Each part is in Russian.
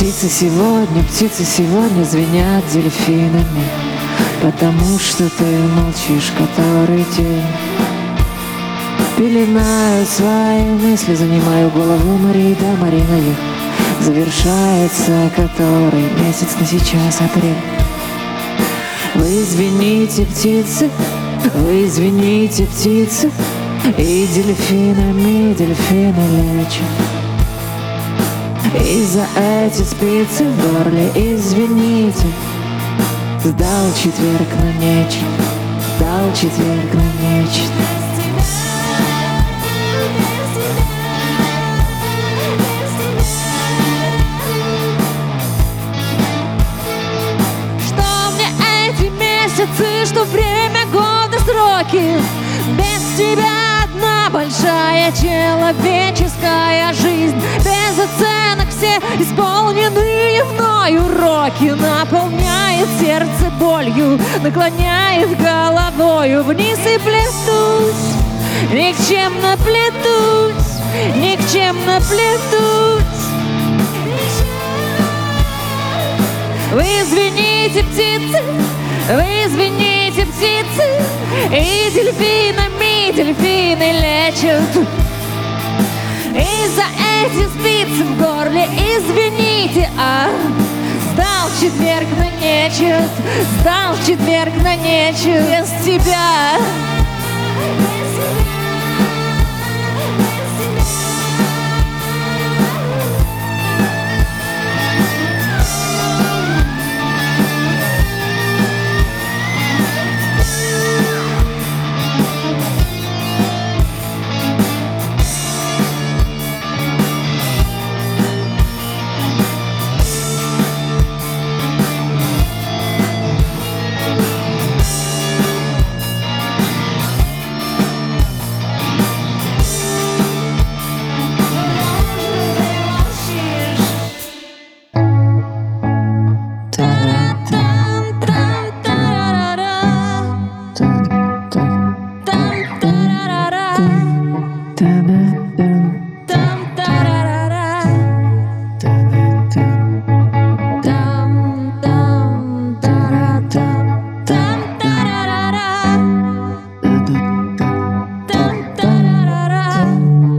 птицы сегодня звенят дельфинами, потому что ты молчишь который день. Пеленаю свои мысли, занимаю голову Марии да Мариновых. Завершается который месяц, но сейчас апрель. Вы извините, птицы, и дельфинами дельфины лечат. И за эти спицы в горле извините. Сдал четверг на нечто, сдал четверг на нечто. Что мне эти месяцы, что время, годы, сроки? Без тебя одна большая человеческая жизнь. Без оценок все исполненные мной уроки. Наполняет сердце болью, наклоняет головою вниз и плетусь, никчемно плетусь, никчемно плетусь. Вы извините, птицы, и дельфинами дельфины лечат. И за эти спицы в горле извините, сдал четверг на нечет, сдал четверг на нечет. Без тебя.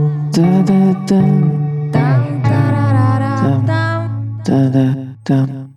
Там